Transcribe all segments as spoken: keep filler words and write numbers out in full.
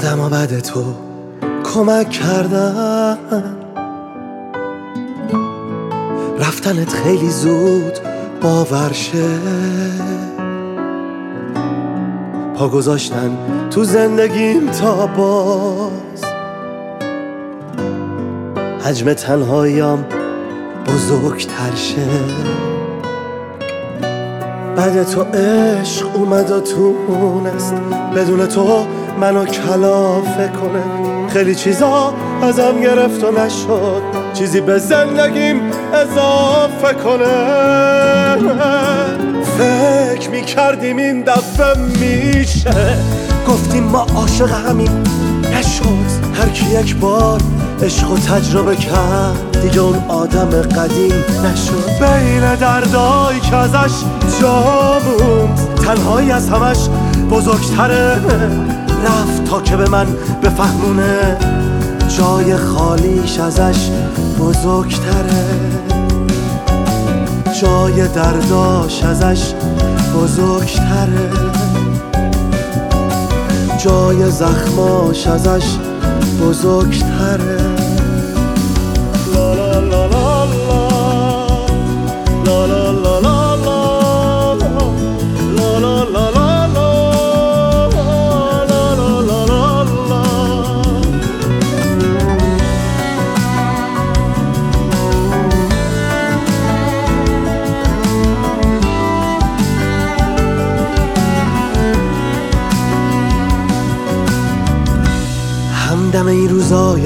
آدم بعد تو کمک کردن، رفتنت خیلی زود باور شه، پا گذاشتن تو زندگیم تا باز حجم تنهاییم بزرگتر شه. بعد تو عشق اومد و تونست بدون تو منو کلافه کنه، خیلی چیزا ازم گرفت و نشد چیزی به زندگیم اضافه کنه. فکر میکردیم این دفعه میشه، گفتیم ما عاشق همین نشد. هر کی یک بار عشق و تجربه کرد دیگه اون آدم قدیم نشد. بین دردایی که ازش جا موند تنهایی از همش بزرگتره، رفت تا که به من بفهمونه جای خالیش ازش بزرگتره، جای درداش ازش بزرگتره، جای زخماش ازش بزرگتره. لا لا لا لا لا لا لا لا لا لا لا لا همدم این روزای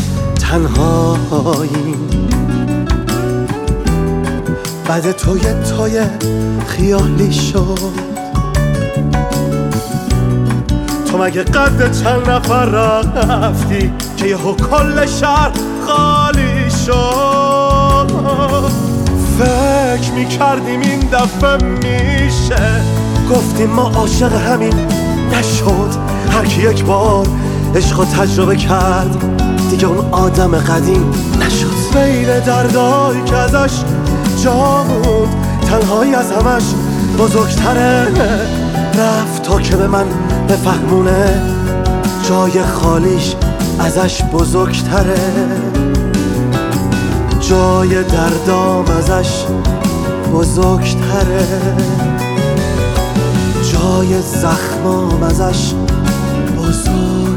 تنهایی، بعد تو یه تای خیالی شد. تو مگه قد چند نفر رفتی که یهو کل شهر خالی شد. فکر میکردیم این دفعه میشه، گفتیم ما عاشق همین نشد. هر کی یک بار عشق و تجربه کرد دیگه اون آدم قدیم نشد. بین دردایی که ازش جا موند تنهایی از همش بزرگتره، رفت تا که به من بفهمونه جای خالیش ازش بزرگتره، جای دردام ازش بزرگتره، جای زخمام ازش بزرگ